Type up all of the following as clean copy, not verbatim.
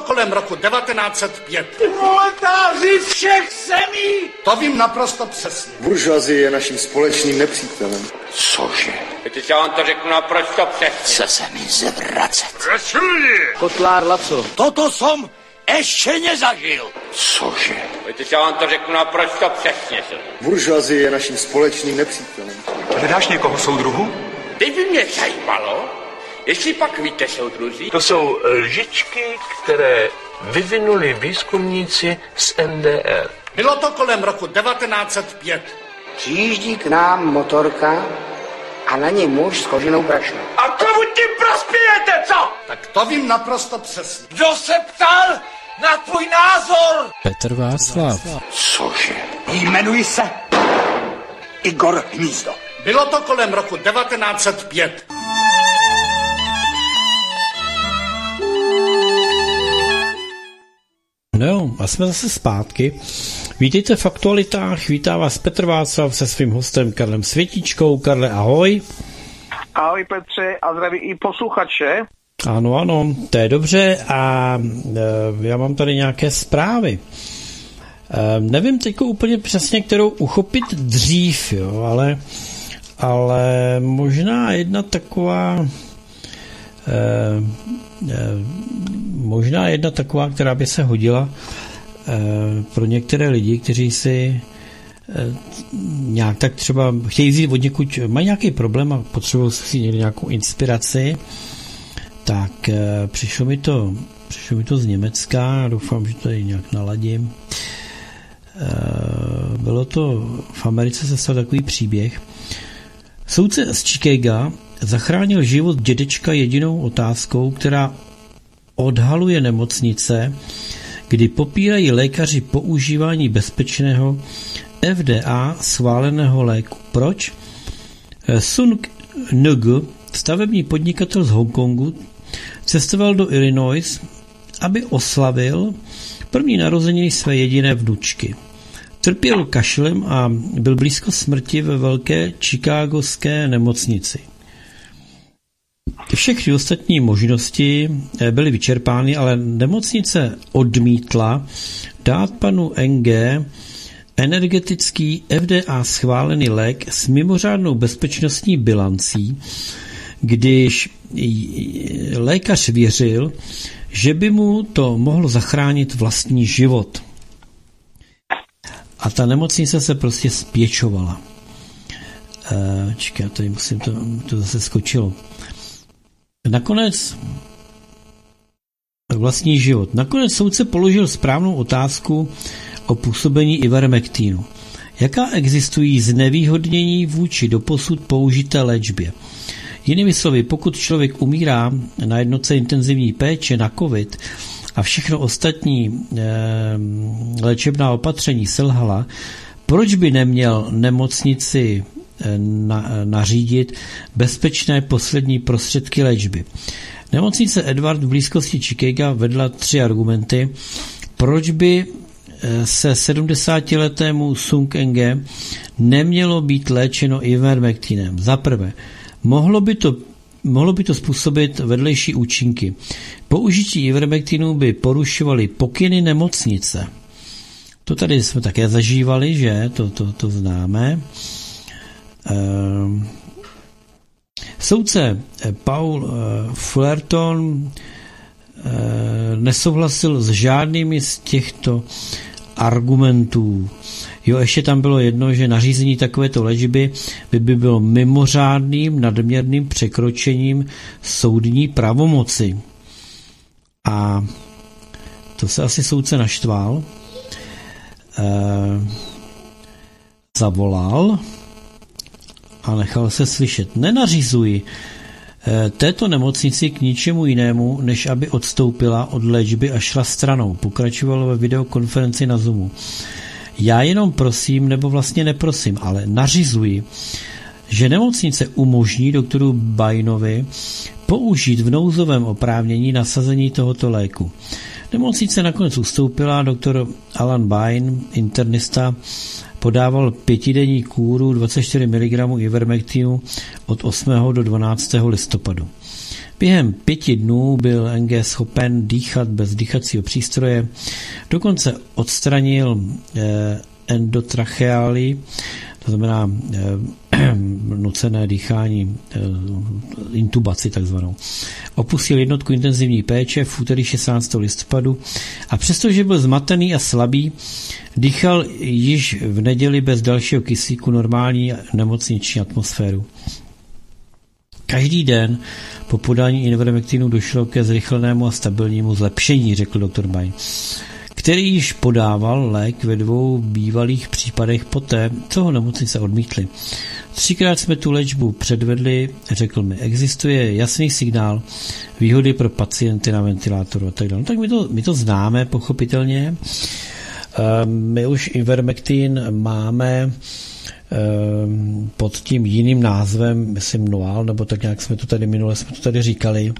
kolem roku 1905. Proletáři všech zemí! To vím naprosto přesně. Buržoazie je naším společným nepřítelem. Cože? Víte, já vám to řeknu naprosto přesně. Co se mi zvracet? Kotlár Laco. Toto som ještě nezažil. Cože? Víte, já vám to řeknu naprosto přesně. Buržoazie je naším společným nepřítelem. Hledáš někoho, soudruhu? Teď by mě zajímalo, jestli pak víte, soudruzi. To jsou lžičky, které vyvinuli výzkumníci z NDR. Bylo to kolem roku 1905. Přijíždí k nám motorka a na něj muž s koženou brašnou. A komu tím prospějete, co? Tak to vím naprosto přesně. Kdo se ptal na tvůj názor? Petr Václav. Cože? Jmenuji se Igor Hnízdo. Bylo to kolem roku 1905. No jo, a jsme zase zpátky. Vítejte v Aktualitách, vítá vás Petr Václav se svým hostem Karlem Světičkou. Karle, ahoj. Ahoj Petře a zdraví i posluchače. Ano, to je dobře a já mám tady nějaké zprávy. Nevím teď úplně přesně, kterou uchopit dřív, jo, ale možná jedna taková která by se hodila pro některé lidi, kteří si nějak tak třeba chtějí vzít od někud, mají nějaký problém a potřebují si nějakou inspiraci, tak přišlo mi to z Německa, doufám, že to je nějak naladím. Bylo to v Americe, se stal takový příběh. Soudce z Chicaga zachránil život dědečka jedinou otázkou, která odhaluje nemocnice, kdy popírají lékaři používání bezpečného FDA schváleného léku. Proč? Sung Ng, stavební podnikatel z Hongkongu, cestoval do Illinois, aby oslavil první narozeniny své jediné vnučky. Trpěl kašlem a byl blízko smrti ve velké chicagské nemocnici. Všechny ostatní možnosti byly vyčerpány, ale nemocnice odmítla dát panu NG energetický FDA schválený lék s mimořádnou bezpečnostní bilancí, když lékař věřil, že by mu to mohlo zachránit vlastní život. A ta nemocnice se prostě spěčovala. Čekaj, tady musím to zase skočilo. Nakonec vlastní život. Nakonec soudce položil správnou otázku o působení ivermektínu. Jaká existují znevýhodnění vůči doposud použité léčbě? Jinými slovy, pokud člověk umírá na jednotce intenzivní péče na COVID a všechno ostatní léčebná opatření selhala, proč by neměl nemocnici nařídit bezpečné poslední prostředky léčby? Nemocnice Edward v blízkosti Chicaga vedla 3 argumenty, proč by se 70-letému Sung Enge nemělo být léčeno ivermektinem. Za prvé, mohlo by to způsobit vedlejší účinky. Použití ivermektinu by porušovaly pokyny nemocnice. To tady jsme také zažívali, že? To známe. Soudce Paul Fullerton nesouhlasil s žádnými z těchto argumentů. Jo, ještě tam bylo jedno, že nařízení takovéto léčby by bylo mimořádným nadměrným překročením soudní pravomoci. A to se asi soudce naštval. Zavolal a nechal se slyšet. Nenařizuji této nemocnici k ničemu jinému, než aby odstoupila od léčby a šla stranou. Pokračovalo ve videokonferenci na Zoomu. Já jenom prosím, nebo vlastně neprosím, ale nařizuji, že nemocnice umožní doktoru Bainovi použít v nouzovém oprávnění nasazení tohoto léku. Nemocnice nakonec ustoupila, doktor Alan Bain, internista, podával 5denní kúru 24 mg ivermektinu od 8. do 12. listopadu. Během 5 dnů byl NG schopen dýchat bez dýchacího přístroje, dokonce odstranil endotracheály, to znamená nucené dýchání, intubaci takzvanou. Opustil jednotku intenzivní péče v úterý 16. listopadu a přestože byl zmatený a slabý, dýchal již v neděli bez dalšího kyslíku normální nemocniční atmosféru. Každý den po podání Ivermektinu došlo ke zrychlenému a stabilnímu zlepšení, řekl doktor Baj, který již podával lék ve 2 bývalých případech poté, co ho nemocnice odmítli. 3krát jsme tu léčbu předvedli, řekl mi, existuje jasný signál výhody pro pacienty na ventilátoru a tak dále. No, tak my to známe, pochopitelně. My už Ivermektin máme pod tím jiným názvem, myslím Noal, nebo tak nějak jsme to tady říkali.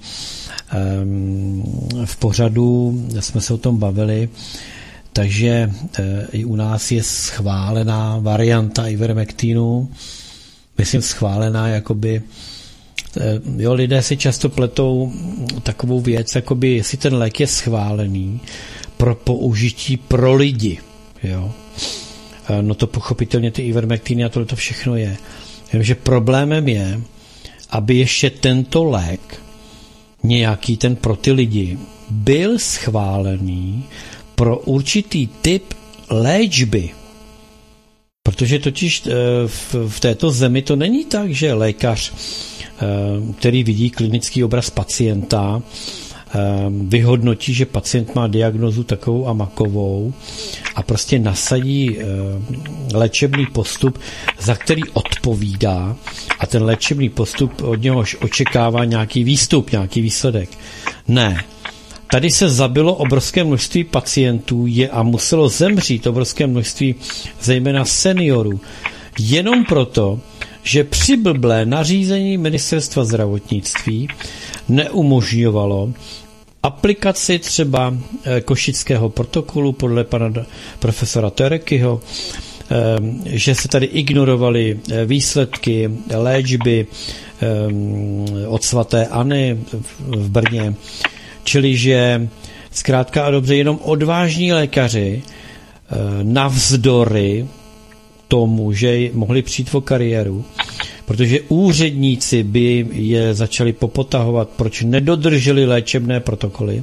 V pořadu jsme se o tom bavili, takže i u nás je schválená varianta Ivermektinu, myslím schválená, jakoby, jo, lidé si často pletou takovou věc, jakoby, jestli ten lék je schválený pro použití pro lidi, jo. No to pochopitelně ty Ivermektiny a tohle všechno je. Jenomže problémem je, aby ještě tento lék, nějaký ten pro ty lidi, byl schválený pro určitý typ léčby. Protože totiž v této zemi to není tak, že lékař, který vidí klinický obraz pacienta, vyhodnotí, že pacient má diagnózu takovou a makovou a prostě nasadí léčebný postup, za který odpovídá a ten léčebný postup od něhož očekává nějaký výstup, nějaký výsledek. Ne. Tady se zabilo obrovské množství pacientů a muselo zemřít obrovské množství zejména seniorů. Jenom proto, že přiblblé nařízení Ministerstva zdravotnictví neumožňovalo aplikaci třeba košického protokolu podle pana profesora Terekyho, že se tady ignorovaly výsledky léčby od svaté Anny v Brně, čili že zkrátka a dobře jenom odvážní lékaři navzdory tomu, že mohli přijít o kariéru, protože úředníci by je začali popotahovat, proč nedodrželi léčebné protokoly.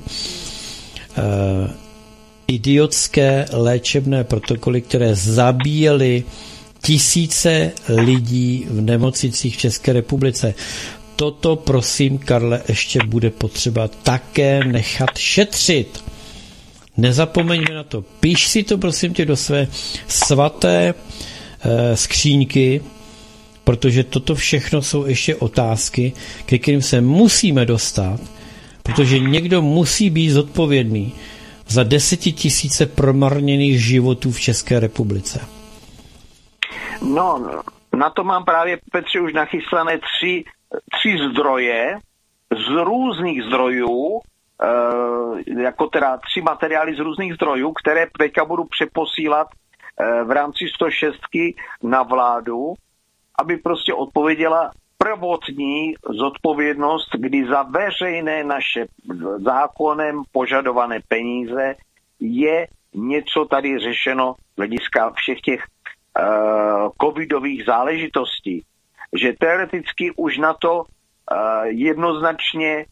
Idiotské léčebné protokoly, které zabíjely tisíce lidí v nemocnicích v České republice. Toto, prosím, Karle, ještě bude potřeba také nechat šetřit. Nezapomeňme na to. Píš si to, prosím tě, do své svaté skříňky, protože toto všechno jsou ještě otázky, ke kterým se musíme dostat, protože někdo musí být zodpovědný za 10 000 promarněných životů v České republice. No, na to mám právě, Petře, už nachystané tři zdroje z různých zdrojů, jako teda 3 materiály z různých zdrojů, které teďka budu přeposílat v rámci 106 na vládu, aby prostě odpověděla prvotní zodpovědnost, kdy za veřejné naše zákonem požadované peníze je něco tady řešeno z hlediska všech těch covidových záležitostí. Že teoreticky už na to jednoznačně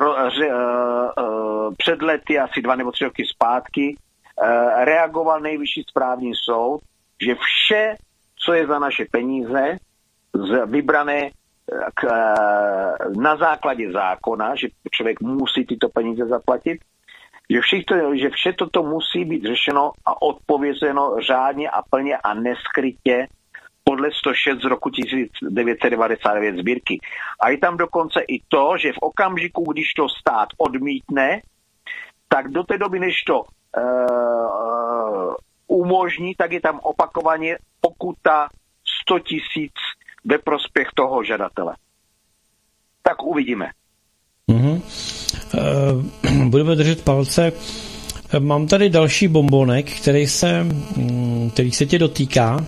před lety, asi 2 nebo 3 roky zpátky, reagoval Nejvyšší správní soud, že vše, co je za naše peníze, vybrané na základě zákona, že člověk musí tyto peníze zaplatit, že vše toto musí být řešeno a odpovězeno řádně a plně a neskrytě podle 106 z roku 1999 sbírky. A je tam dokonce i to, že v okamžiku, když to stát odmítne, tak do té doby, než to umožní, tak je tam opakovaně pokuta 100 000 ve prospěch toho žadatele. Tak uvidíme. Budeme držet palce. Mám tady další bombonek, který se tě dotýká.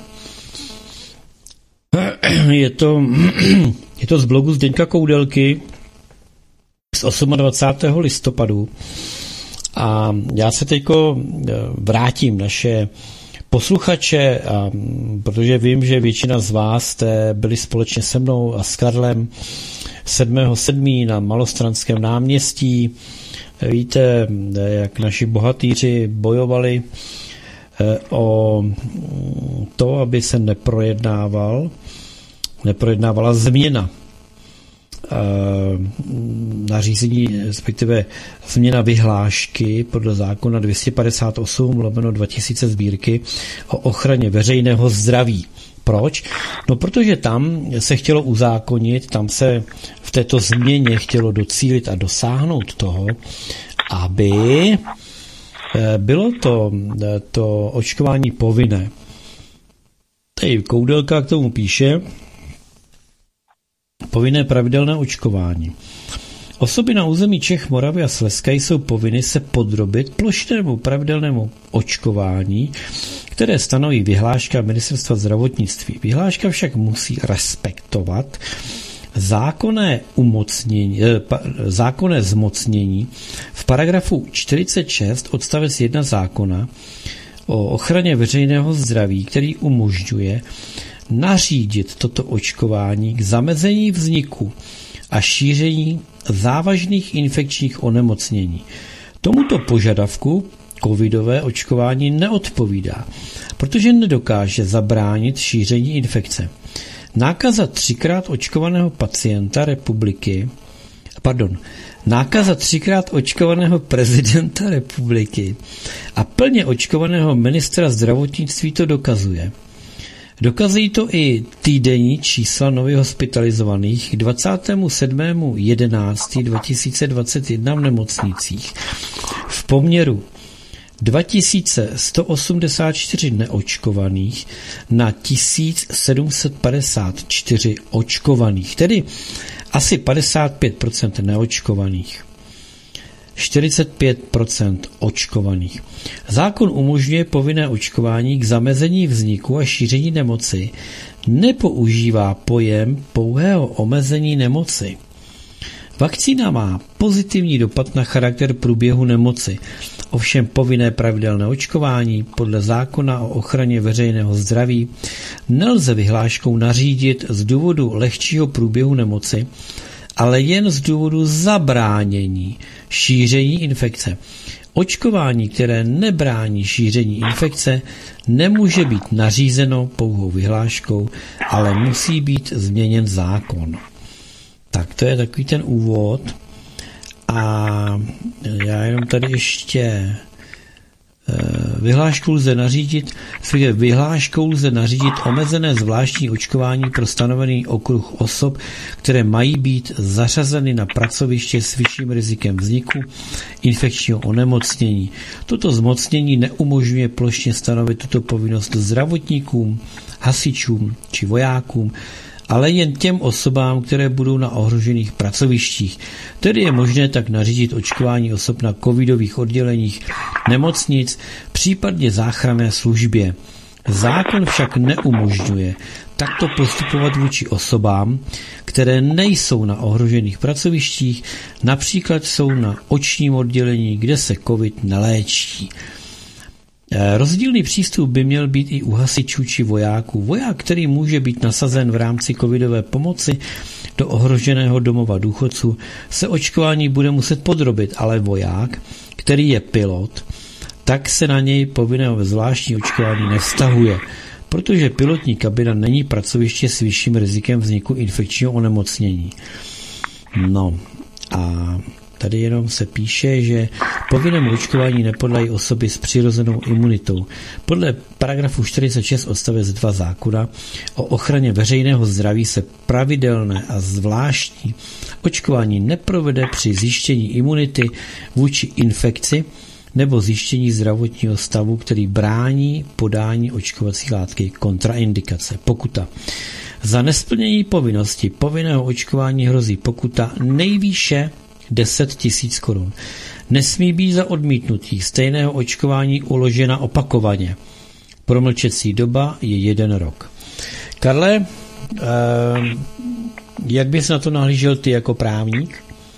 Je to z blogu Zdeňka Koudelky. z 28. listopadu. A já se teďko vrátím naše posluchače, protože vím, že většina z vás jste byli společně se mnou a s Karlem 7.7. na Malostranském náměstí. Víte, jak naši bohatýři bojovali o to, aby se neprojednávala změna nařízení, respektive změna vyhlášky podle zákona 258/2000 sbírky o ochraně veřejného zdraví. Proč? No, protože tam se chtělo uzákonit, tam se v této změně chtělo docílit a dosáhnout toho, aby bylo to očkování povinné. Tady Koudelka k tomu píše: povinné pravidelné očkování. Osoby na území Čech, Moravy a Slezska jsou povinny se podrobit plošnému pravidelnému očkování, které stanoví vyhláška Ministerstva zdravotnictví. Vyhláška však musí respektovat zákonné zmocnění v paragrafu 46 odstavec 1 zákona o ochraně veřejného zdraví, který umožňuje nařídit toto očkování k zamezení vzniku a šíření závažných infekčních onemocnění. Tomuto požadavku covidové očkování neodpovídá, protože nedokáže zabránit šíření infekce. Nákaza 3x očkovaného prezidenta republiky a plně očkovaného ministra zdravotnictví to dokazuje. Dokazují to i týdenní čísla nově hospitalizovaných k 27.11.2021 v nemocnicích. V poměru 2184 neočkovaných na 1754 očkovaných, tedy asi 55% neočkovaných. 45% očkovaných. Zákon umožňuje povinné očkování k zamezení vzniku a šíření nemoci, nepoužívá pojem pouhého omezení nemoci. Vakcína má pozitivní dopad na charakter průběhu nemoci. Ovšem povinné pravidelné očkování podle zákona o ochraně veřejného zdraví nelze vyhláškou nařídit z důvodu lehčího průběhu nemoci, ale jen z důvodu zabránění šíření infekce. Očkování, které nebrání šíření infekce, nemůže být nařízeno pouhou vyhláškou, ale musí být změněn zákon. Tak to je takový ten úvod. A já jenom tady ještě vyhláškou lze nařídit omezené zvláštní očkování pro stanovený okruh osob, které mají být zařazeny na pracoviště s vyšším rizikem vzniku infekčního onemocnění. Toto zmocnění neumožňuje plošně stanovit tuto povinnost zdravotníkům, hasičům či vojákům, ale jen těm osobám, které budou na ohrožených pracovištích. Tedy je možné tak nařídit očkování osob na covidových odděleních nemocnic, případně záchranné službě. Zákon však neumožňuje takto postupovat vůči osobám, které nejsou na ohrožených pracovištích, například jsou na očním oddělení, kde se covid neléčí. Rozdílný přístup by měl být i u hasičů či vojáků. Voják, který může být nasazen v rámci covidové pomoci do ohroženého domova důchodců, se očkování bude muset podrobit, ale voják, který je pilot, tak se na něj povinného zvláštní očkování nevztahuje, protože pilotní kabina není pracoviště s vyšším rizikem vzniku infekčního onemocnění. No a tady jenom se píše, že povinnému očkování nepodlehají osoby s přirozenou imunitou. Podle paragrafu 46 odstavec 2 zákona o ochraně veřejného zdraví se pravidelné a zvláštní očkování neprovede při zjištění imunity vůči infekci nebo zjištění zdravotního stavu, který brání podání očkovací látky, kontraindikace, pokuta. Za nesplnění povinnosti povinného očkování hrozí pokuta nejvýše 10 000 korun. Nesmí být za odmítnutí stejného očkování uložena opakovaně. Promlčecí doba je 1 rok. Karle, jak bys na to nahlížel ty jako právník?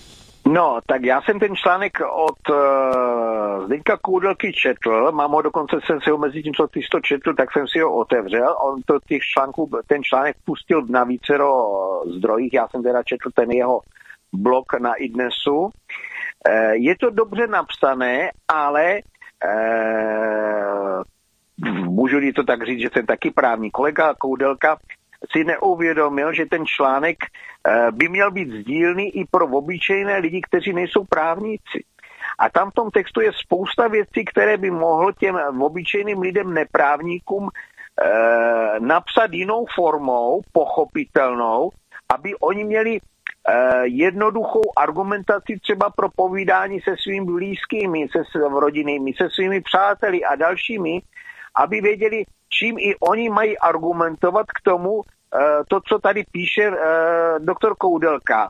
No, tak já jsem ten článek od Zdeňka Koudelky četl, mám ho dokonce, jsem si ho mezi tím, co ty jsi to četl, tak jsem si ho otevřel. On to ten článek pustil na vícero zdrojích, já jsem teda četl ten jeho blog na iDnesu. Je to dobře napsané, ale můžu to tak říct, že jsem taky právní. Kolega Koudelka si neuvědomil, že ten článek by měl být sdílný i pro obyčejné lidi, kteří nejsou právníci. A tam v tom textu je spousta věcí, které by mohl těm obyčejným lidem, neprávníkům napsat jinou formou, pochopitelnou, aby oni měli jednoduchou argumentaci třeba pro povídání se svými blízkými, se rodinami, se svými přáteli a dalšími, aby věděli, čím i oni mají argumentovat k tomu, to, co tady píše doktor Koudelka,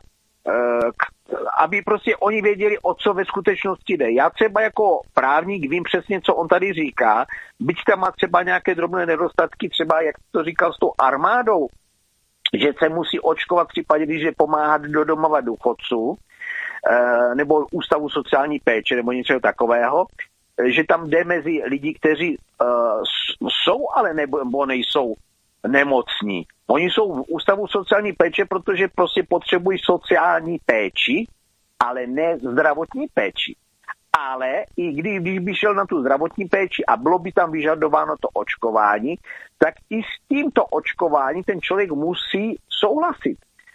aby prostě oni věděli, o co ve skutečnosti jde. Já třeba jako právník vím přesně, co on tady říká, byť tam má třeba nějaké drobné nedostatky, třeba jak to říkal s tou armádou, že se musí očkovat v případě, když je pomáhat do domova důchodců, nebo ústavu sociální péče, nebo něco takového, že tam jde mezi lidi, kteří jsou, ale nebo nejsou nemocní. Oni jsou v ústavu sociální péče, protože prostě potřebují sociální péči, ale ne zdravotní péči. Ale i když by šel na tu zdravotní péči a bylo by tam vyžadováno to očkování, tak i s tímto očkování ten člověk musí souhlasit.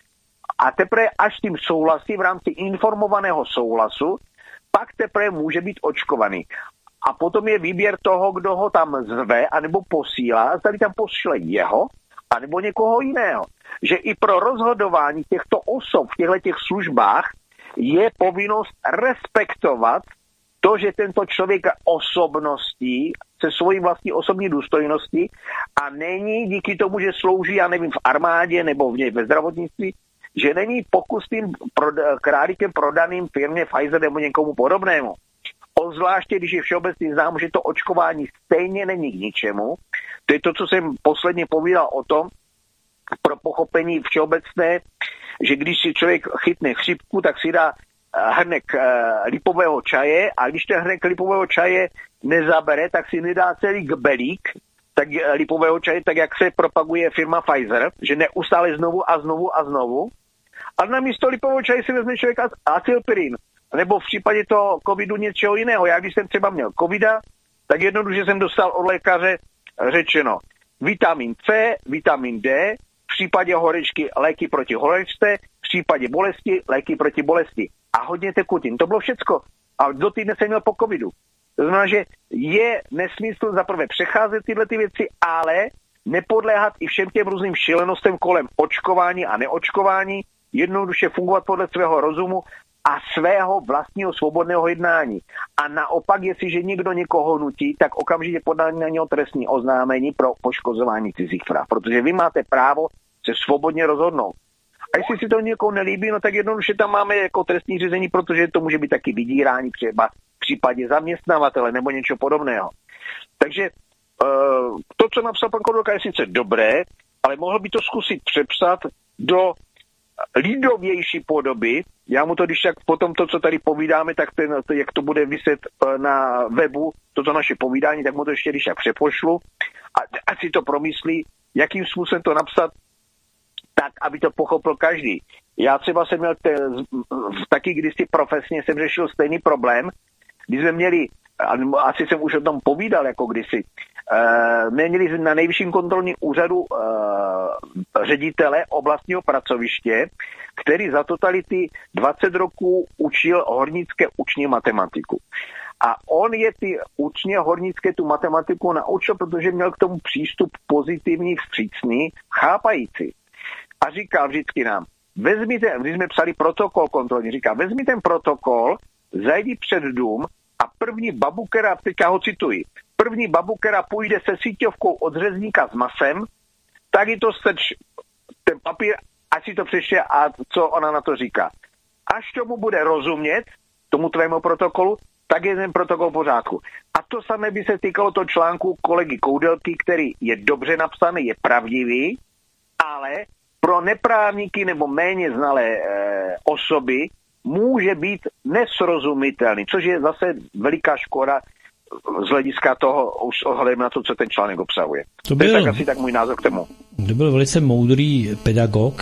A teprve až s tím souhlasí v rámci informovaného souhlasu, pak teprve může být očkovaný. A potom je výběr toho, kdo ho tam zve, anebo posílá, zda tam pošle jeho, anebo někoho jiného. Že i pro rozhodování těchto osob v těchto službách je povinnost respektovat to, že tento člověk osobností, se svojí vlastní osobní důstojností a není díky tomu, že slouží, já nevím, v armádě nebo ve zdravotnictví, že není pokusným králíkem prodaným firmě Pfizer nebo někomu podobnému. Ozvláště, když je všeobecně známo, že to očkování stejně není k ničemu. To je to, co jsem posledně povídal o tom, pro pochopení všeobecné, že když si člověk chytne chřipku, tak si dá hrnek lipového čaje a když ten hrnek lipového čaje nezabere, tak si nedá celý kbelík tak lipového čaje, tak jak se propaguje firma Pfizer, že neustále znovu a znovu a znovu. A na místo lipového čaje si vezme člověk acylpirin. Nebo v případě toho covidu něčeho jiného. Já když jsem třeba měl covida, tak jednoduše jsem dostal od lékaře řečeno vitamin C, vitamin D, v případě horečky léky proti horečce, v případě bolesti léky proti bolesti. A hodně tekutin. To bylo všecko. A do týdne jsem měl po covidu. To znamená, že je nesmysl zaprvé přecházet tyhle ty věci, ale nepodléhat i všem těm různým šílenostem kolem očkování a neočkování, jednoduše fungovat podle svého rozumu a svého vlastního svobodného jednání. A naopak, jestliže někdo někoho nutí, tak okamžitě podá na něho trestní oznámení pro poškozování cizích práv. Protože vy máte právo se svobodně rozhodnout. A jestli si to někoho nelíbí, no tak jednoduše tam máme jako trestní řízení, protože to může být taky vydírání třeba v případě zaměstnavatele nebo něco podobného. Takže to, co napsal pan Koudelka, je sice dobré, ale mohl by to zkusit přepsat do lidovější podoby. Já mu to, když tak potom to, co tady povídáme, tak jak to bude viset na webu, toto naše povídání, tak mu to ještě když tak přepošlu a ať si to promyslí, jakým způsobem to napsat tak, aby to pochopil každý. Já třeba jsem měl taky kdysi profesně jsem řešil stejný problém, když jsme měli, asi jsem už o tom povídal jako kdysi, měli na Nejvyšším kontrolním úřadu ředitele oblastního pracoviště, který za totality 20 roků učil hornické učně matematiku. A on je ty učně hornické tu matematiku naučil, protože měl k tomu přístup pozitivní, vstřícný, chápající. A říkal vždycky nám, vezmite, když jsme psali protokol kontrolní, říká, vezmi ten protokol, zajdi před dům a první babukera, teďka ho cituji, první babukera půjde se síťovkou od řezníka s masem, tak ji to strč ten papír, ať si to přečte a co ona na to říká. Až tomu bude rozumět, tomu tvému protokolu, tak je ten protokol v pořádku. A to samé by se týkalo toho článku kolegy Koudelky, který je dobře napsaný, je pravdivý, ale pro neprávníky nebo méně znalé osoby může být nesrozumitelný, což je zase veliká škoda z hlediska toho, už ohledem na to, co ten článek obsahuje. To je tak asi tak můj názor k tomu. To byl velice moudrý pedagog.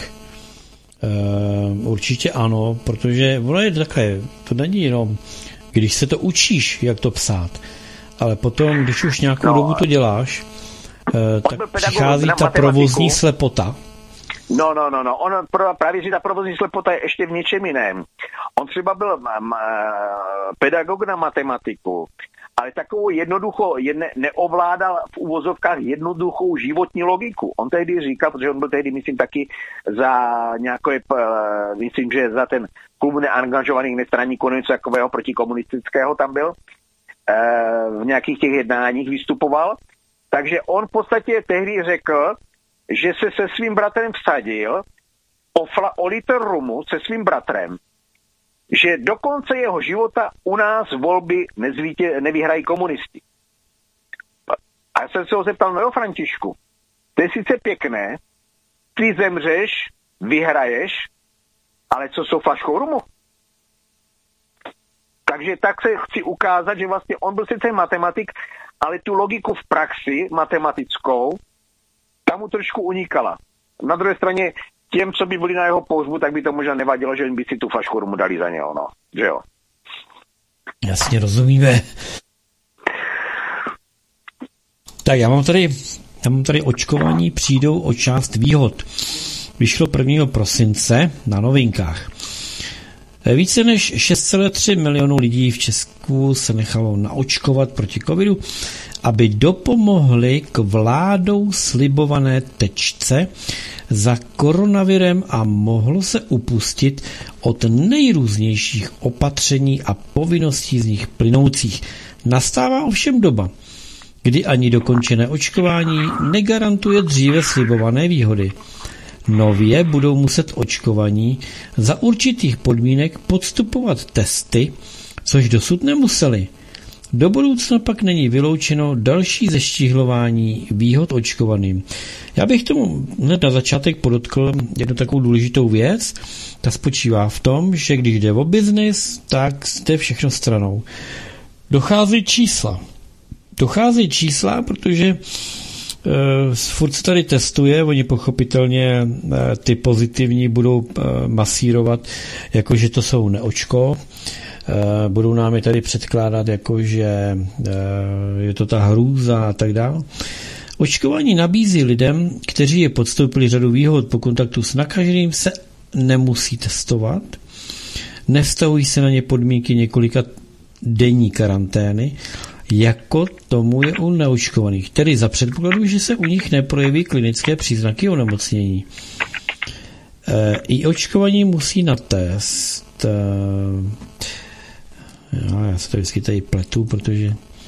Určitě ano, protože ono je takhle, to není jenom, když se to učíš, jak to psát, ale potom, když už nějakou dobu to děláš, tak přichází ta provozní slepota. No. On právě, že ta provozní slepota je ještě v něčem jiném. On třeba byl pedagog na matematiku, ale takovou neovládal v uvozovkách jednoduchou životní logiku. On tehdy říkal, protože on byl tehdy, myslím, taky za nějaké, myslím, že za ten klub neangažovaných nestraníků, něco takového protikomunistického tam byl, v nějakých těch jednáních vystupoval. Takže on v podstatě tehdy řekl, že se svým bratrem vsadil o litr rumu se svým bratrem, že do konce jeho života u nás volby nevyhrají komunisti. A já jsem se ho zeptal, no Františku, to je sice pěkné, ty zemřeš, vyhraješ, ale co jsou flaškou rumu? Takže tak se chci ukázat, že vlastně on byl sice matematik, ale tu logiku v praxi matematickou, tam mu trošku unikala. Na druhé straně těm, co by byli na jeho pohřbu, tak by to možná nevadilo, že by si tu flašku rumu dali za něho, no. Že jo? Jasně, rozumíme. Tak já mám tady očkování přijdou o část výhod. Vyšlo 1. prosince na Novinkách. Více než 6,3 milionů lidí v Česku se nechalo naočkovat proti covidu, aby dopomohli k vládou slibované tečce za koronavirem a mohlo se upustit od nejrůznějších opatření a povinností z nich plynoucích. Nastává ovšem doba, kdy ani dokončené očkování negarantuje dříve slibované výhody. Nově budou muset očkovaní za určitých podmínek podstupovat testy, což dosud nemuseli. Do budoucna pak není vyloučeno další zeštíhlování výhod očkovaným. Já bych tomu hned na začátek podotkl jednu takovou důležitou věc. Ta spočívá v tom, že když jde o biznis, tak jde všechno stranou. Docházejí čísla, protože furt se tady testuje, oni pochopitelně ty pozitivní budou masírovat, jakože to jsou neočko. Budou nám je tady předkládat, jakože je to ta hrůza a tak dále. Očkování nabízí lidem, kteří je podstoupili řadu výhod po kontaktu s nakaženým, se nemusí testovat. Nevztahují se na ně podmínky několika denní karantény, jako tomu je u neočkovaných, tedy za předpokladu, že se u nich neprojeví klinické příznaky onemocnění. I očkovaní musí na test. Já se to vždycky tady pletu, protože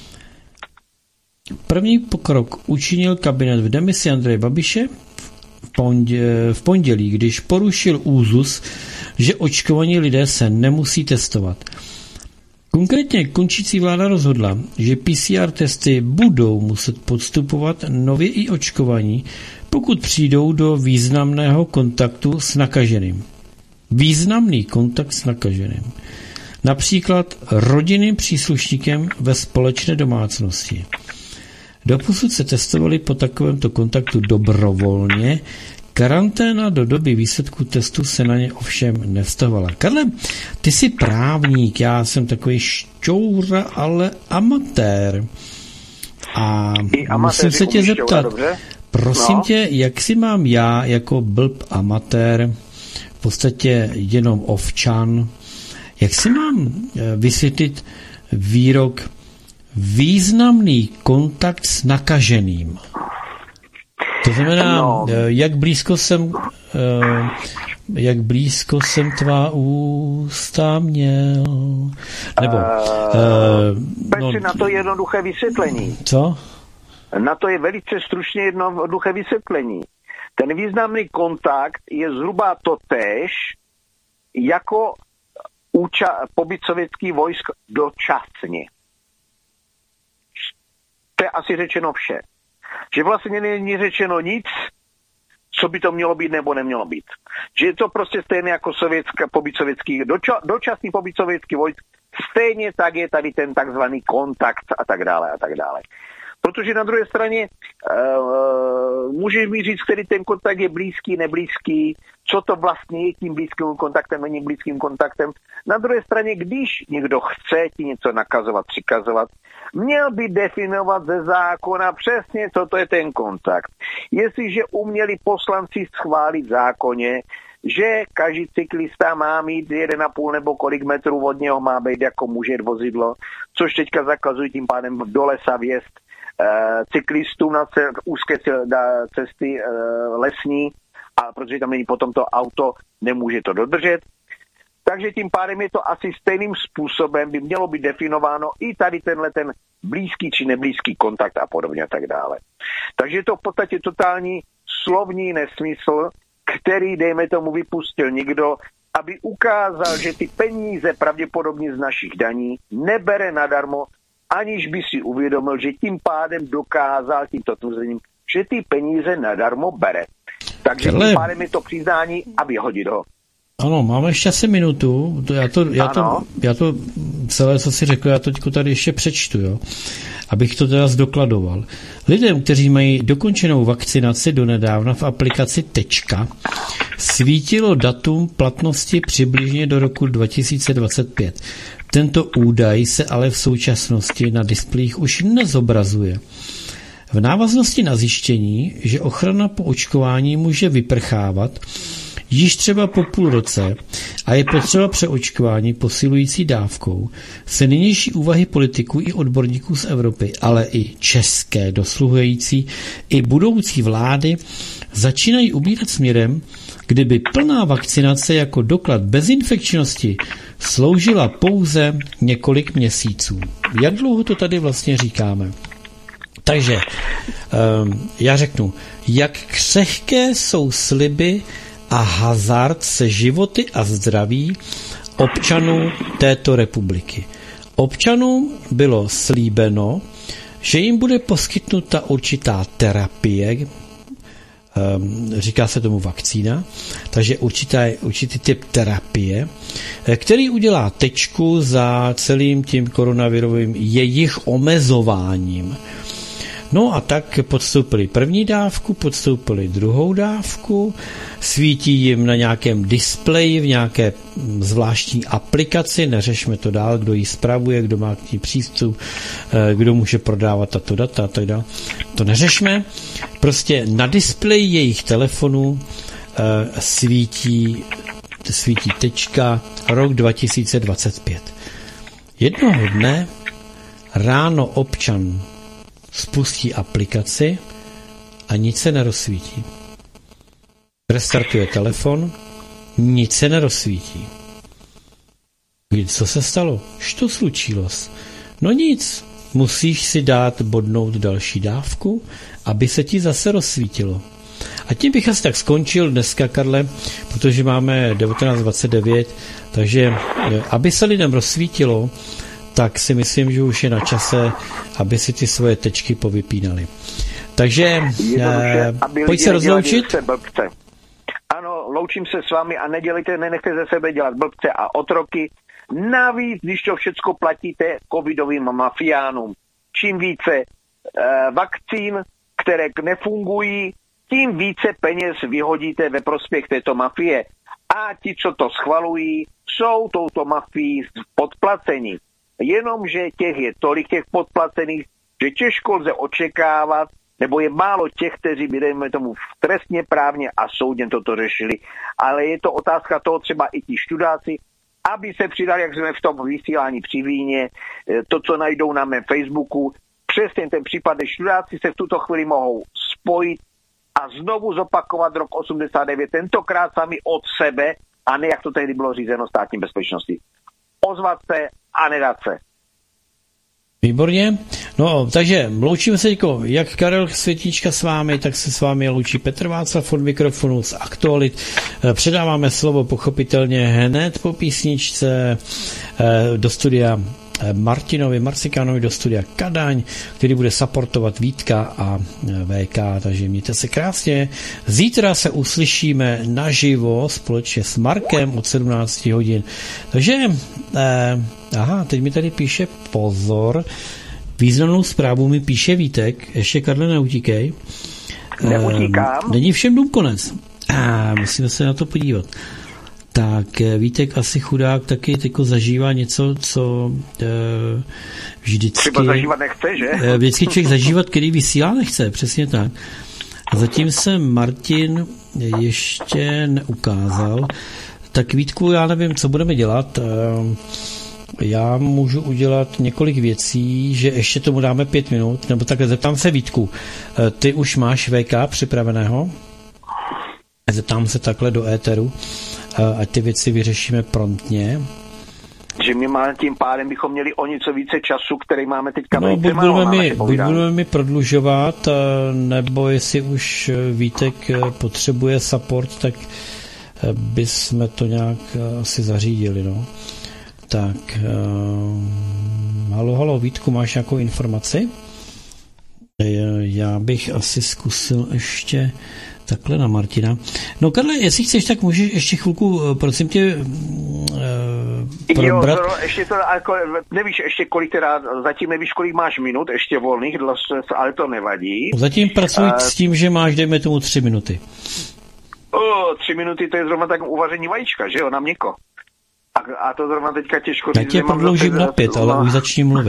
první pokrok učinil kabinet v demisi Andreje Babiše v pondělí, když porušil úzus, že očkovaní lidé se nemusí testovat. Konkrétně končící vláda rozhodla, že PCR testy budou muset podstupovat nově i očkovaní, pokud přijdou do významného kontaktu s nakaženým. Významný kontakt s nakaženým. Například rodinným příslušníkem ve společné domácnosti. Doposud se testovali po takovémto kontaktu dobrovolně, karanténa do doby výsledku testu se na ně ovšem nevztahovala. Karle, ty jsi právník, já jsem takový šťoura, ale amatér. A musím se tě zeptat, prosím tě, jak si mám já jako blb amatér, v podstatě jenom ovčan, jak si mám vysvětlit výrok významný kontakt s nakaženým? To znamená, jak blízko jsem tvá ústa měl. Nebo... na to jednoduché vysvětlení. Co? Na to je velice stručně jednoduché vysvětlení. Ten významný kontakt je zhruba totéž jako pobyt sovětských vojsk dočasně. To je asi řečeno vše. Že vlastně není řečeno nic, co by to mělo být nebo nemělo být. Že je to prostě stejné jako dočasný pobyt sovětských vojsk, stejně tak je tady ten takzvaný kontakt a tak dále a tak dále. Protože na druhé straně můžeš mi říct, který ten kontakt je blízký, neblízký, co to vlastně je tím blízkým kontaktem, není blízkým kontaktem. Na druhé straně, když někdo chce ti něco nakazovat, přikazovat, měl by definovat ze zákona přesně, co to je ten kontakt. Jestliže uměli poslanci schválit v zákoně, že každý cyklista má mít 1,5 nebo kolik metrů od něho má být, jako může jet vozidlo, což teďka zakazují tím pádem do lesa vjezd cyklistům na úzké cesty lesní, a protože tam není potom to auto, nemůže to dodržet. Takže tím pádem je to asi stejným způsobem, by mělo být definováno i tady tenhle ten blízký či neblízký kontakt a podobně a tak dále. Takže je to v podstatě totální slovní nesmysl, který, dejme tomu, vypustil někdo, aby ukázal, že ty peníze pravděpodobně z našich daní nebere nadarmo, aniž by si uvědomil, že tím pádem dokázal tímto tvrzením, že ty peníze nadarmo bere. Takže tím pádem je to přiznání a vyhodit ho. Ano, máme ještě asi minutu. Já to celé, co si řekl, já to tady ještě přečtu, jo? Abych to teda zdokladoval. Lidem, kteří mají dokončenou vakcinaci donedávna v aplikaci Tečka, svítilo datum platnosti přibližně do roku 2025. Tento údaj se ale v současnosti na displejích už nezobrazuje. V návaznosti na zjištění, že ochrana po očkování může vyprchávat již třeba po půl roce a je potřeba přeočkování posilující dávkou, se nynější úvahy politiků i odborníků z Evropy, ale i české dosluhující i budoucí vlády začínají ubírat směrem, kdyby plná vakcinace jako doklad bezinfekčnosti sloužila pouze několik měsíců. Jak dlouho to tady vlastně říkáme? Takže já řeknu, jak křehké jsou sliby a hazard se životy a zdraví občanů této republiky. Občanům bylo slíbeno, že jim bude poskytnuta určitá terapie, říká se tomu vakcína, takže určitý typ terapie, který udělá tečku za celým tím koronavirovým jejich omezováním. No a tak podstoupili první dávku, podstoupili druhou dávku, svítí jim na nějakém displeji, v nějaké zvláštní aplikaci, neřešme to dál, kdo ji spravuje, kdo má k ní přístup, kdo může prodávat tato data a tak dále. To neřešme, prostě na displeji jejich telefonů svítí tečka rok 2025. Jednoho dne ráno občan spustí aplikaci a nic se nerozsvítí. Restartuje telefon, nic se nerozsvítí. Co se stalo? Što slučilo? No nic, musíš si dát bodnout další dávku, aby se ti zase rozsvítilo. A tím bych asi tak skončil dneska, Karle, protože máme 19:29, takže aby se lidem rozsvítilo, tak si myslím, že už je na čase, aby si ty svoje tečky povypínali. Takže pojď se rozloučit. Ano, loučím se s vámi a nenechte ze sebe dělat blbce a otroky. Navíc, když to všecko platíte covidovým mafiánům. Čím více vakcín, které nefungují, tím více peněz vyhodíte ve prospěch této mafie. A ti, co to schvalují, jsou touto mafií podplacení. Jenomže těch je tolik těch podplacených, že těžko lze očekávat, nebo je málo těch, kteří by, dejme tomu, trestně, právně a soudně toto řešili. Ale je to otázka toho, třeba i ti študáci, aby se přidali, jak jsme v tom vysílání při víně, to, co najdou na mém Facebooku, přesně ten případ, že študáci se v tuto chvíli mohou spojit a znovu zopakovat rok 89, tentokrát sami od sebe, a ne jak to tehdy bylo řízeno státní bezpečnosti. Ozvat se a nedat se. Výborně. No, takže loučíme se teďko, jak Karel Světíčka s vámi, tak se s vámi loučí Petr Václav od mikrofonu z Aktualit. Předáváme slovo pochopitelně hned po písničce do studia Martinovi Marcikánovi do studia Kadaň, který bude supportovat Vítka a VK, takže mějte se krásně. Zítra se uslyšíme naživo společně s Markem od 17 hodin. Takže, teď mi tady píše pozor, významnou zprávu mi píše Vítek, ještě Karle neutíkej. Neutíkám. Není všem dům konec. Musíme se na to podívat. Tak Vítek asi chudák taky tyko zažívá něco, co vždycky... Třeba zažívat nechce, že? Vždycky člověk zažívat, který vysílá, nechce, přesně tak. A zatím se Martin ještě neukázal. Tak Vítku, já nevím, co budeme dělat. Já můžu udělat několik věcí, že ještě tomu dáme 5 minut, nebo takhle zeptám se Vítku. Ty už máš VK připraveného? Zeptám se takhle do éteru, ať ty věci vyřešíme promptně. Že my tím pádem bychom měli o něco více času, který máme teďka buď budeme mi prodlužovat, nebo jestli už Vítek potřebuje support, tak bychom to nějak asi zařídili, no. Tak, halo, Vítku, máš nějakou informaci? Já bych asi zkusil ještě takhle na Martina. No Karle, jestli chceš, tak můžeš ještě chvilku, prosím tě, probrat. Jo, ještě to, nevíš ještě kolik teda, zatím nevíš, kolik máš minut ještě volných, ale to nevadí. Zatím pracuji s tím, že máš, dejme tomu 3 minuty. 3 minuty, to je zrovna tak uvaření vajíčka, že jo, na měko. A to zrovna teďka těžko říct. Já tě prodloužím na 5, ale už začni mluvit.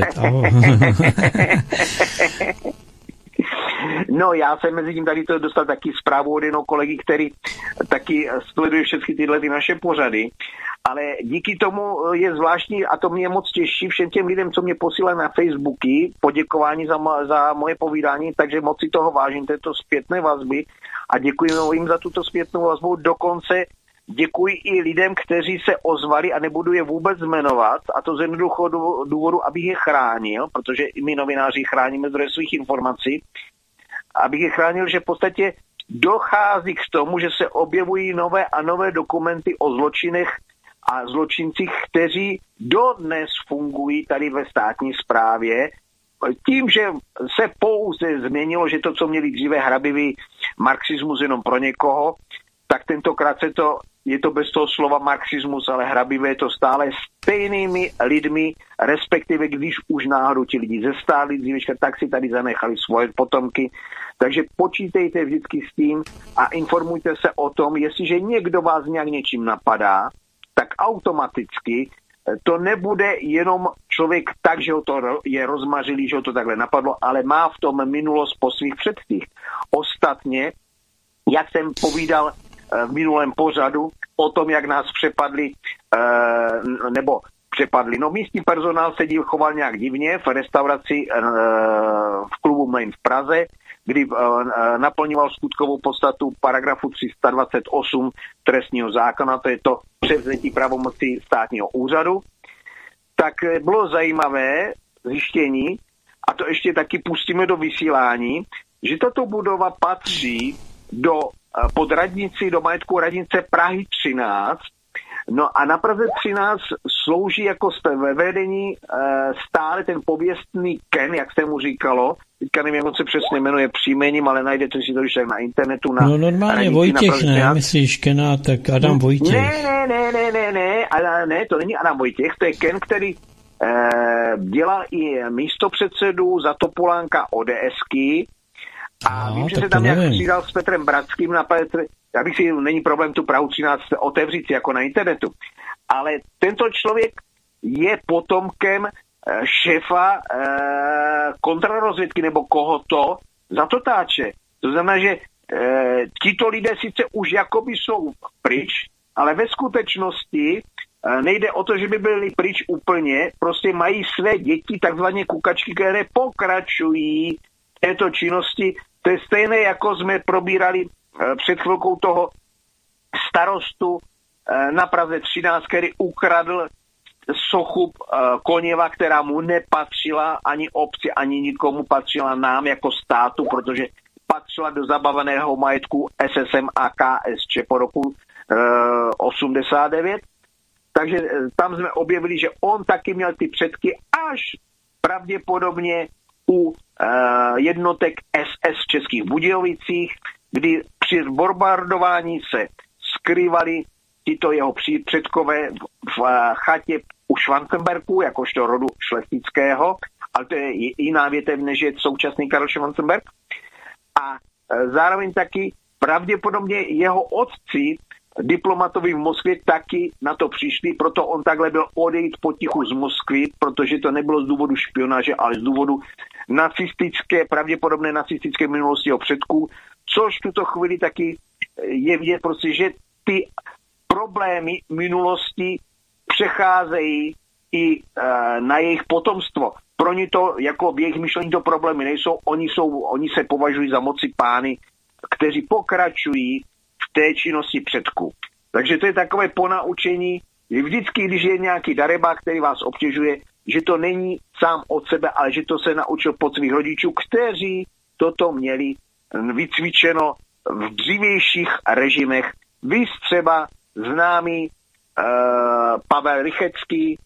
No, já jsem mezi tím tady to dostal taky zprávu od jednoho kolegy, který taky sleduje všechny tyhle ty naše pořady, ale díky tomu je zvláštní, a to mě moc těší, všem těm lidem, co mě posílají na Facebooky, poděkování za moje povídání, takže moc si toho vážím, této zpětné vazby a děkuji jim za tuto zpětnou vazbu. Dokonce děkuji i lidem, kteří se ozvali a nebudu je vůbec jmenovat, a to z jednoduchého důvodu, abych je chránil, protože i my novináři chráníme zdroje svých informací, abych je chránil, že v podstatě dochází k tomu, že se objevují nové a nové dokumenty o zločinech a zločincích, kteří dodnes fungují tady ve státní správě. Tím, že se pouze změnilo, že to, co měli dříve hrabivý marxismus jenom pro někoho, tak tentokrát je to bez toho slova marxismus, ale hrabivé je to stále stejnými lidmi, respektive když už náhodou ti lidi zestárli dřívěčka, tak si tady zanechali svoje potomky. Takže počítejte vždycky s tím a informujte se o tom, jestliže někdo vás nějak něčím napadá, tak automaticky to nebude jenom člověk tak, že ho to je rozmařilý, že ho to takhle napadlo, ale má v tom minulost po svých předcích. Ostatně, jak jsem povídal v minulém pořadu o tom, jak nás přepadli. No, místní personál se choval nějak divně v restauraci v klubu Mlejn v Praze, kdy naplňoval skutkovou podstatu paragrafu 328 trestního zákona, to je to převzetí pravomocí státního úřadu. Tak bylo zajímavé zjištění, a to ještě taky pustíme do vysílání, že tato budova patří pod radnici, do majetku radnice Prahy 13. No a na Praze 13 slouží jako vedení stále ten pověstný Ken, jak se mu říkalo. Teďka nevím, jak on se přesně jmenuje příjmením, ale najdete si to už na internetu. No normálně Vojtěch, ne? Myslíš Kena, tak Adam Vojtěch. Ne, to není Adam Vojtěch, to je Ken, který dělal i místopředsedu za Topolánka ODSky. A vím, že se tam nějak střídal s Petrem Bratským na není problém tu Prahu 13 otevřít jako na internetu. Ale tento člověk je potomkem šéfa kontrarozvědky nebo koho to za Totáče. To znamená, že tito lidé sice už jakoby jsou pryč, ale ve skutečnosti nejde o to, že by byli pryč úplně, prostě mají své děti, takzvané kukačky, které pokračují této činnosti. To je stejné, jako jsme probírali před chvilkou toho starostu na Praze 13, který ukradl sochu Koněva, která mu nepatřila ani obci, ani nikomu, patřila nám jako státu, protože patřila do zabaveného majetku SSM a KSČ po roku 89. takže tam jsme objevili, že on taky měl ty předky až pravděpodobně u jednotek SS v Českých Budějovicích, kdy při bombardování se skrývali tito jeho předkové v chatě u Schwanzenbergu, jakožto rodu šlechtického, ale to je jiná větev, než je současný Karl Schwanzenberg. A zároveň taky pravděpodobně jeho otci, diplomatovi v Moskvě, taky na to přišli, proto on takhle byl odejít potichu z Moskvy, protože to nebylo z důvodu špionáže, ale z důvodu pravděpodobné nacistické minulosti jeho předků, což v tuto chvíli taky je vidět prostě, že ty problémy minulosti přecházejí i na jejich potomstvo. Pro ně to, jako v jejich myšlení to problémy nejsou, oni se považují za moci pány, kteří pokračují v té činnosti předků. Takže to je takové ponaučení, že vždycky, když je nějaký darebák, který vás obtěžuje, že to není sám od sebe, ale že to se naučil pod svých rodičů, kteří toto měli vycvičeno v dřívějších režimech. Víc třeba známý Pavel Rychecký,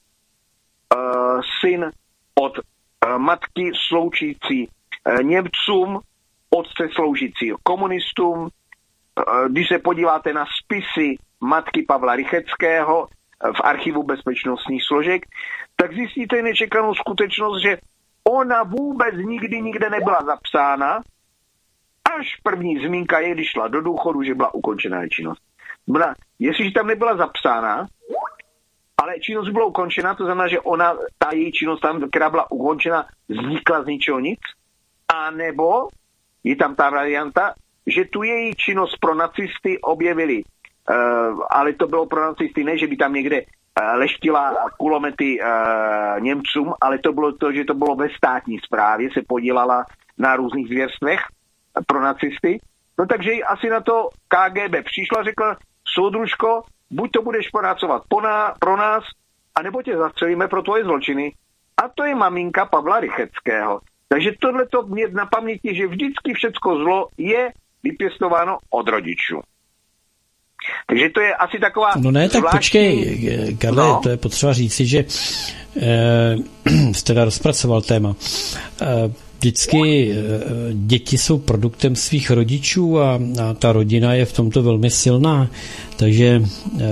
syn od matky sloužící Němcům, otce sloužící komunistům. Když se podíváte na spisy matky Pavla Rycheckého v archivu bezpečnostních složek, tak zjistíte nečekanou skutečnost, že ona vůbec nikde nebyla zapsána, až první zmínka je, když šla do důchodu, že byla ukončená činnost. Jestliže tam nebyla zapsána, ale činnost byla ukončena, to znamená, že ta její činnost tam, která byla ukončena, vznikla z ničeho nic, anebo je tam ta varianta, že tu její činnost pro nacisty objevili, ale to bylo pro nacisty ne, že by tam někde leštila kulomety Němcům, ale to bylo to, že to bylo ve státní správě, se podílala na různých zvěrstvech pro nacisty. No takže asi na to KGB přišla, řekla, soudružko, buď to budeš pracovat pro nás, anebo tě zastřelíme pro tvoje zločiny. A to je maminka Pavla Rycheckého. Takže tohleto mě na paměti, že vždycky všecko zlo je vypěstováno od rodičů. Takže to je asi taková... No ne, tak počkej, Karle, no. To je potřeba říci, že jste rozpracoval téma. Vždycky děti jsou produktem svých rodičů a ta rodina je v tomto velmi silná, takže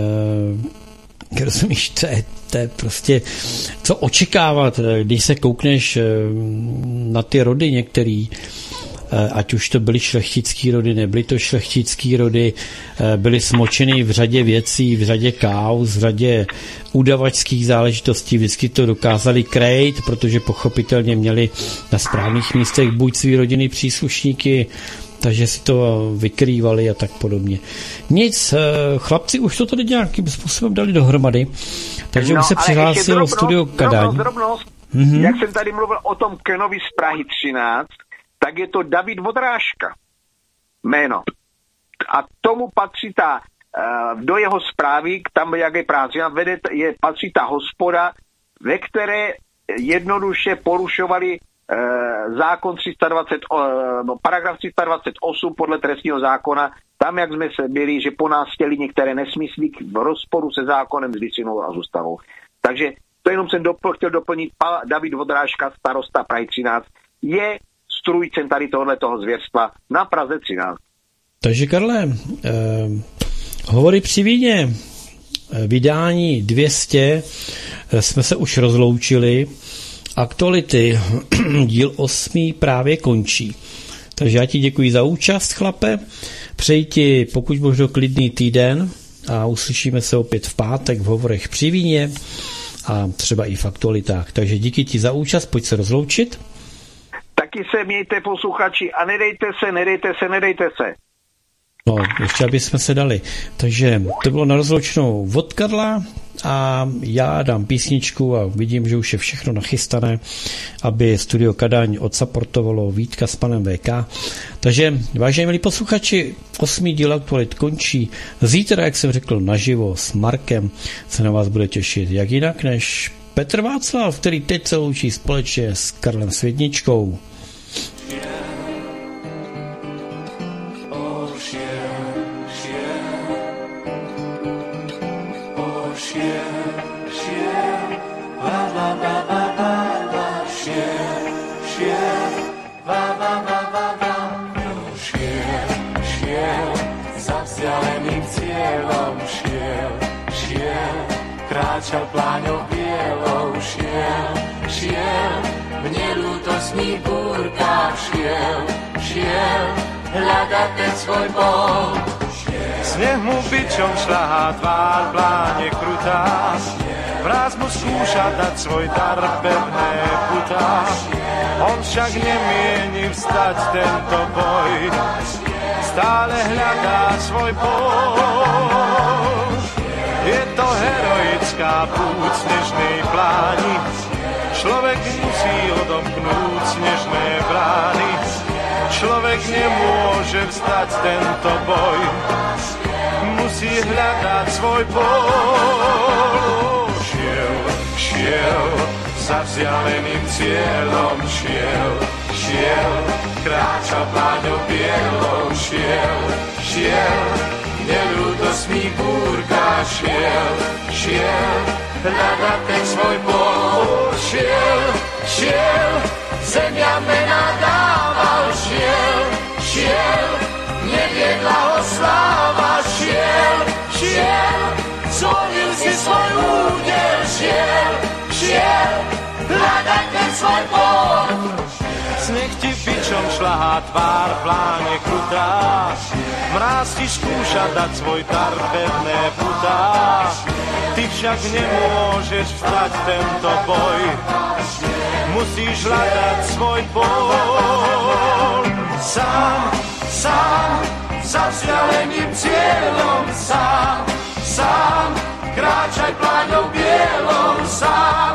rozumíš, to je prostě co očekávat, když se koukneš na ty rody některý, ať už to byly šlechtický rody, nebyly to šlechtický rody, byly smočeny v řadě věcí, v řadě kauz, v řadě udavačských záležitostí, vždycky to dokázali krejt, protože pochopitelně měli na správných místech buď svý rodinný příslušníky, takže si to vykrývali a tak podobně. Nic, chlapci už to tady nějakým způsobem dali dohromady, takže už se přihlásilo studio Kadaň. Jak jsem tady mluvil o tom Kenovi z Prahy 13, tak je to David Vodrážka jméno. A tomu patří do jeho zprávy, tam jak je prázdnina, patří ta hospoda, ve které jednoduše porušovali zákon 320, paragraf 328 podle trestního zákona, tam jak jsme se byli, že po nás chtěli některé nesmysly v rozporu se zákonem, s listinou a s ústavou. Takže to jenom jsem chtěl doplnit, David Vodrážka, starosta Prahy 13, je strůjcem tady tohoto zvěrstva na Praze 13. Takže Karle, hovory při víně, vydání 200, jsme se už rozloučili, aktuality, díl 8 právě končí. Takže já ti děkuji za účast, chlape, přeji ti pokud možno klidný týden a uslyšíme se opět v pátek v hovorech při víně a třeba i v aktualitách. Takže díky ti za účast, pojď se rozloučit. Taky se mějte, posluchači, a nedejte se. No, ještě aby jsme se dali. Takže to bylo na rozloučenou od Karla a já dám písničku a vidím, že už je všechno nachystané, aby studio Kadaň odsupportovalo Vítka s panem VK. Takže, vážení milí posluchači, 8. díl aktualit končí. Zítra, jak jsem řekl, naživo s Markem se na vás bude těšit. Jak jinak než Petr Václav, který teď se loučí společně s Karlem Světničkou. Yeah. Kráčal pláňou bielou, šiel, v nelútostných búrkach šiel, hľadať ten svoj bol. Sneh mu bičom šľahá tvár, pláne krutá, vraz mu skúša dať svoj dar, pevné putá. On však nemieni vstať tento boj, stále hľadá svoj bol. Je to heroická púť snežnej pláni, človek musí odomknúť snežné brány. Človek nemôže vstať tento boj, musí hľadať svoj bol. Šiel, za vzdialeným cieľom šiel, kráčal pláňou bielou, šiel, neľútostných búrkach šiel, hľadať ten svoj bol. Šiel, zemia mena dával, šiel, neviedla ho sláva, šiel, zvolil si svoj údel, šiel, hľadať ten svoj bol. Sneh ti bičom šľahá tvár, pláne krutá, mráz ti skúša dať svoj dar, pevné putá. Ty však nemôžeš vstať tento boj, musíš hľadať svoj bol. Sám, za vzdialeným cieľom, sám, kráčaj pláňou bielou, sám.